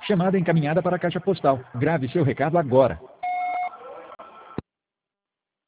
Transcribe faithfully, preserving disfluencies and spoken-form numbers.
Chamada encaminhada para a caixa postal. Grave seu recado agora.